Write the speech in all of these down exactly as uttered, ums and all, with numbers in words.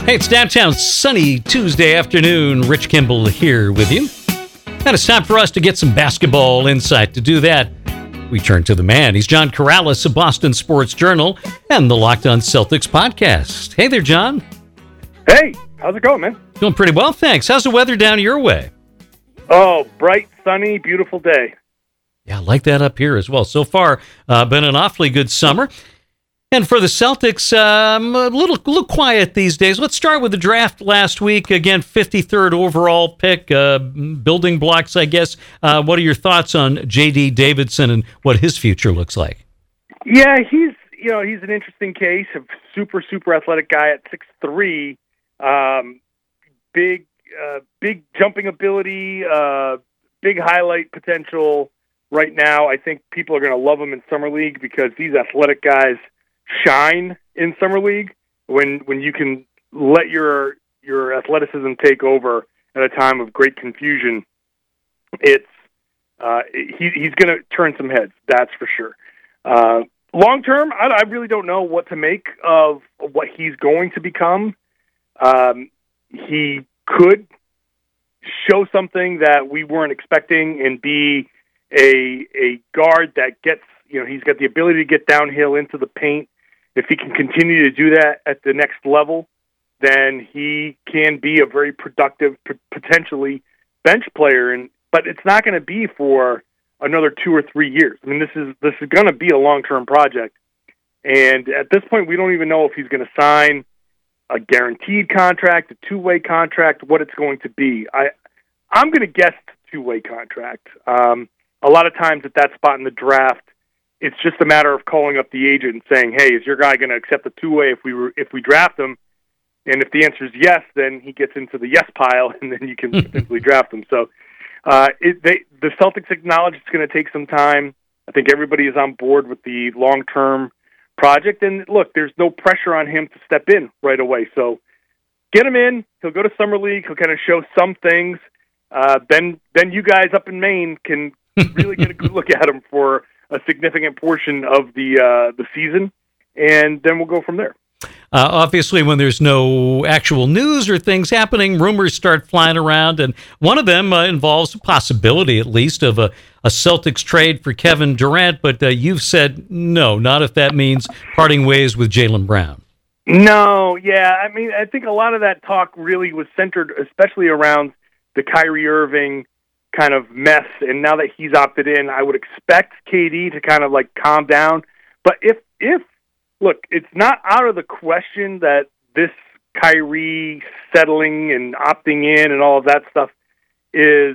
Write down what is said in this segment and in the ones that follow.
Hey, it's downtown sunny Tuesday afternoon. Rich Kimball here with you. And it's time for us to get some basketball insight. To do that, we turn to the man. He's John Corrales of Boston Sports Journal and the Locked On Celtics podcast. Hey there, John. Hey, how's it going, man? Doing pretty well, thanks. How's the weather down your way? Oh, bright, sunny, beautiful day. Yeah, I like that up here as well. So far, uh, been an awfully good summer. And for the Celtics, um, a little, little quiet these days. Let's start with the draft last week. Again, fifty-third overall pick, uh, building blocks, I guess. Uh, what are your thoughts on J D Davidson and what his future looks like? Yeah, he's you know he's an interesting case. A super, super athletic guy at six three, um, big, uh, big jumping ability, uh, big highlight potential. Right now, I think people are going to love him in Summer League because these athletic guys shine in Summer League when when you can let your your athleticism take over at a time of great confusion. It's uh, he, he's going to turn some heads, that's for sure. Uh, long term, I, I really don't know what to make of what he's going to become. Um, he could show something that we weren't expecting and be a a guard that gets, you know, he's got the ability to get downhill into the paint. If he can continue to do that at the next level, then he can be a very productive, p- potentially bench player. And but it's not going to be for another two or three years. I mean, this is this is going to be a long-term project. And at this point, we don't even know if he's going to sign a guaranteed contract, a two-way contract, what it's going to be. I I'm going to guess two-way contract. Um, a lot of times at that spot in the draft, it's just a matter of calling up the agent and saying, "Hey, is your guy going to accept the two-way if we were, if we draft him?" And if the answer is yes, then he gets into the yes pile, and then you can potentially draft him. So, uh, it, they, the Celtics acknowledge it's going to take some time. I think everybody is on board with the long-term project. And look, there's no pressure on him to step in right away. So, get him in. He'll go to Summer League. He'll kind of show some things. Uh, then, then you guys up in Maine can really get a good look at him for a significant portion of the uh, the season, and then we'll go from there. Uh, obviously, when there's no actual news or things happening, rumors start flying around, and one of them uh, involves a possibility, at least, of a, a Celtics trade for Kevin Durant, but uh, you've said no, not if that means parting ways with Jaylen Brown. No, yeah, I mean, I think a lot of that talk really was centered especially around the Kyrie Irving kind of mess, and now that he's opted in, I would expect K D to kind of like calm down. But if, if look, it's not out of the question that this Kyrie settling and opting in and all of that stuff is,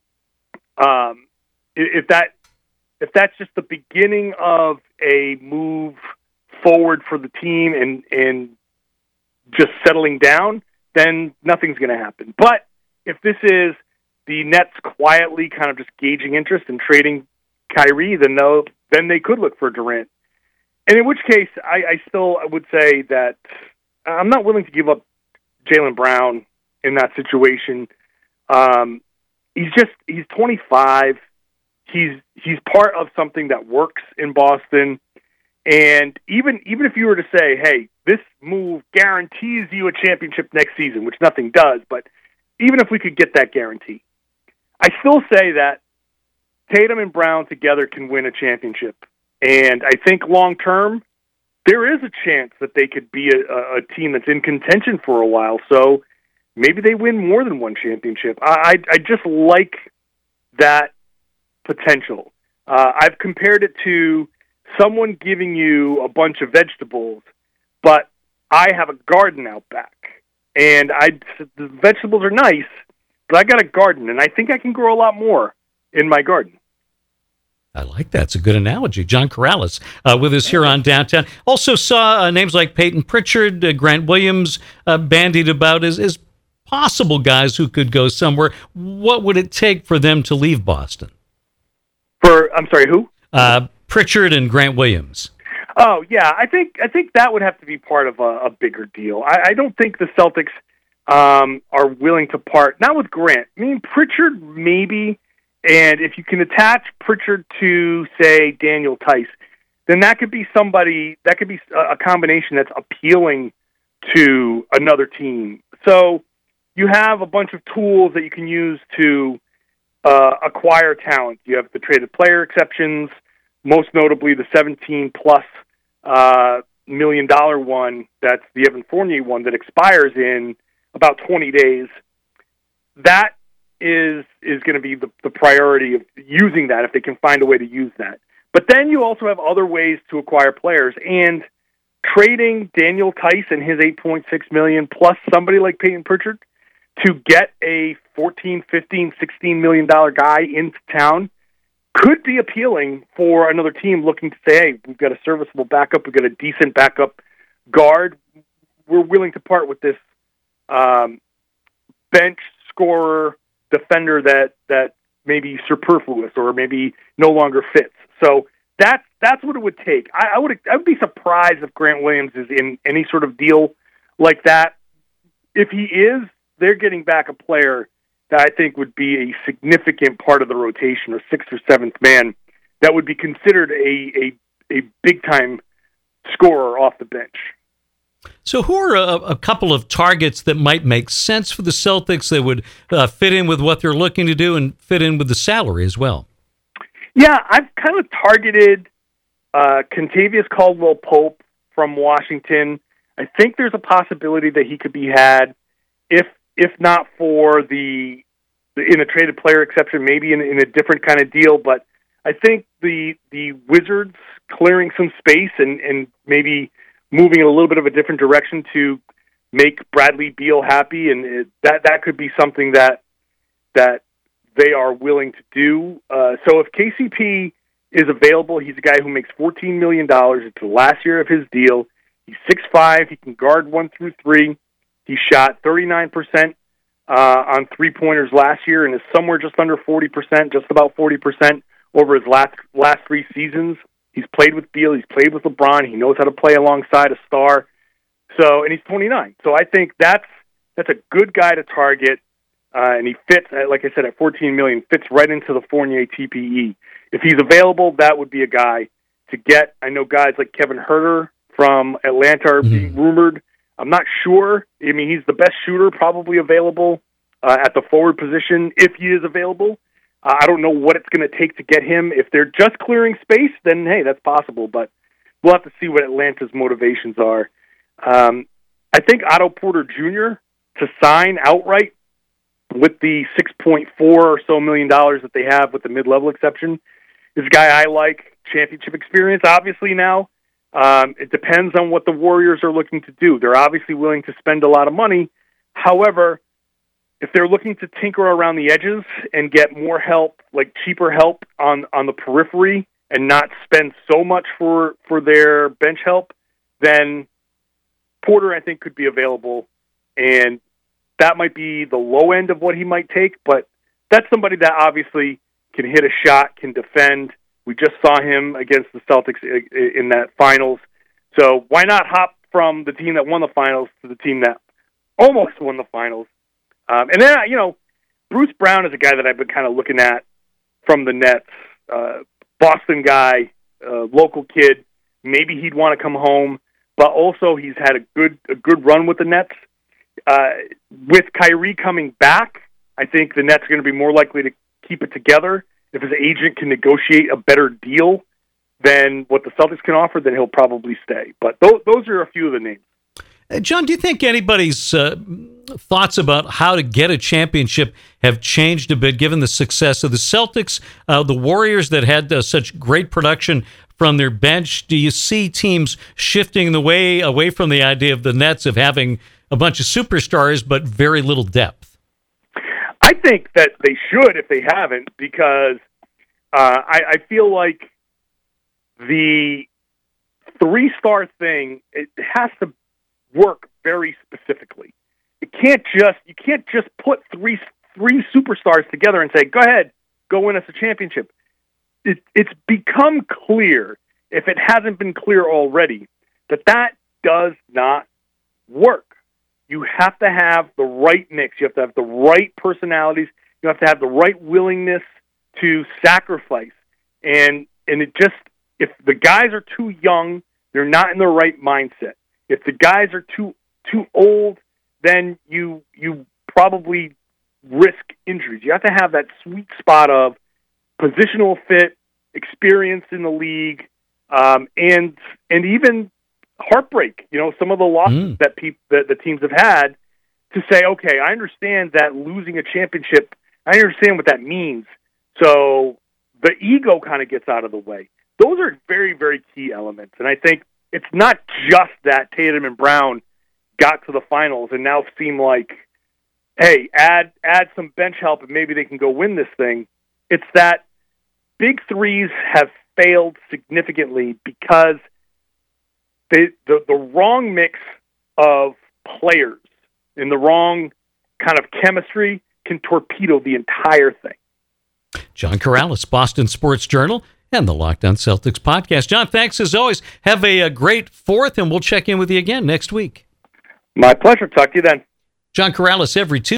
um, if that, if that's just the beginning of a move forward for the team and, and just settling down, then nothing's going to happen. But if this is the Nets quietly kind of just gauging interest in trading Kyrie, then no, then they could look for Durant. And in which case, I, I still would say that I'm not willing to give up Jaylen Brown in that situation. Um, he's just he's twenty-five. He's he's part of something that works in Boston. And even even if you were to say, hey, this move guarantees you a championship next season, which nothing does, but even if we could get that guarantee, I still say that Tatum and Brown together can win a championship. And I think long-term, there is a chance that they could be a, a team that's in contention for a while. So maybe they win more than one championship. I, I, I just like that potential. Uh, I've compared it to someone giving you a bunch of vegetables, but I have a garden out back. And I, the vegetables are nice, but I got a garden, and I think I can grow a lot more in my garden. I like that. It's a good analogy. John Corrales uh, with us here on Downtown. Also saw uh, names like Peyton Pritchard, uh, Grant Williams uh, bandied about as, as possible guys who could go somewhere. What would it take for them to leave Boston? For, I'm sorry, who? Uh, Pritchard and Grant Williams. Oh, yeah. I think I think that would have to be part of a, a bigger deal. I, I don't think the Celtics um, are willing to part, not with Grant. I mean, Pritchard maybe, and if you can attach Pritchard to, say, Daniel Tice, then that could be somebody, that could be a combination that's appealing to another team. So you have a bunch of tools that you can use to uh, acquire talent. You have the traded player exceptions, most notably the seventeen plus uh, million dollar one. That's the Evan Fournier one that expires in about twenty days. That is is going to be the, the priority of using that if they can find a way to use that. But then you also have other ways to acquire players, and trading Daniel Tice and his eight point six million dollars plus somebody like Peyton Pritchard to get a fourteen, fifteen, sixteen million dollars guy into town could be appealing for another team looking to say, hey, we've got a serviceable backup, we've got a decent backup guard. We're willing to part with this um, bench scorer defender that, that maybe superfluous or maybe no longer fits. So that's that's what it would take. I, I would I would be surprised if Grant Williams is in any sort of deal like that. If he is, they're getting back a player that I think would be a significant part of the rotation, or sixth or seventh man, that would be considered a a, a big time scorer off the bench. So who are a, a couple of targets that might make sense for the Celtics that would uh, fit in with what they're looking to do and fit in with the salary as well? Yeah, I've kind of targeted uh, Kentavious Caldwell-Pope from Washington. I think there's a possibility that he could be had, if if not for the, the in a traded player exception, maybe in, in a different kind of deal. But I think the the Wizards clearing some space and, and maybe moving in a little bit of a different direction to make Bradley Beal happy, and it, that that could be something that that they are willing to do. Uh, so if K C P is available, he's a guy who makes fourteen million dollars. It's the last year of his deal. He's six five. He can guard one through three. He shot thirty-nine percent uh, on three-pointers last year and is somewhere just under forty percent, just about forty percent over his last last three seasons. He's played with Beal. He's played with LeBron. He knows how to play alongside a star. So, and he's twenty-nine. So I think that's that's a good guy to target, uh, and he fits, like I said, at fourteen million dollars, fits right into the Fournier T P E. If he's available, that would be a guy to get. I know guys like Kevin Huerter from Atlanta are being mm-hmm. rumored. I'm not sure. I mean, he's the best shooter probably available uh, at the forward position if he is available. Uh, I don't know what it's going to take to get him. If they're just clearing space, then, hey, that's possible. But we'll have to see what Atlanta's motivations are. Um, I think Otto Porter Junior to sign outright with the six point four or so million dollars that they have with the mid-level exception is a guy I like. Championship experience, obviously, now. Um, it depends on what the Warriors are looking to do. They're obviously willing to spend a lot of money. However, if they're looking to tinker around the edges and get more help, like cheaper help on, on the periphery and not spend so much for, for their bench help, then Porter, I think, could be available. And that might be the low end of what he might take, but that's somebody that obviously can hit a shot, can defend. We just saw him against the Celtics in that finals. So why not hop from the team that won the finals to the team that almost won the finals? Um, and then, you know, Bruce Brown is a guy that I've been kind of looking at from the Nets. Uh, Boston guy, uh, local kid. Maybe he'd want to come home, but also he's had a good a good run with the Nets. Uh, with Kyrie coming back, I think the Nets are going to be more likely to keep it together. If his agent can negotiate a better deal than what the Celtics can offer, then he'll probably stay. But th- those are a few of the names. Uh, John, do you think anybody's uh, thoughts about how to get a championship have changed a bit given the success of the Celtics, uh, the Warriors that had uh, such great production from their bench? Do you see teams shifting the way away from the idea of the Nets of having a bunch of superstars but very little depth? I think that they should if they haven't, because uh, I, I feel like the three-star thing, it has to work very specifically. It can't just you can't just put three three superstars together and say, "Go ahead, go win us a championship." It, it's become clear, if it hasn't been clear already, that that does not work. You have to have the right mix. You have to have the right personalities. You have to have the right willingness to sacrifice. And and it just, if the guys are too young, they're not in the right mindset. If the guys are too too old, then you you probably risk injuries. You have to have that sweet spot of positional fit, experience in the league, um, and and even heartbreak. You know, some of the losses mm. that people that the teams have had, to say, okay, I understand that losing a championship, I understand what that means. So the ego kind of gets out of the way. Those are very, very key elements. And I think it's not just that Tatum and Brown got to the finals and now seem like, hey, add add some bench help and maybe they can go win this thing. It's that big threes have failed significantly because they, the, the wrong mix of players and the wrong kind of chemistry can torpedo the entire thing. John Karalis, Boston Sports Journal, and the Locked On Celtics podcast. John, thanks as always. Have a, a great fourth, and we'll check in with you again next week. My pleasure. Talk to you then. John Karalis every Tuesday.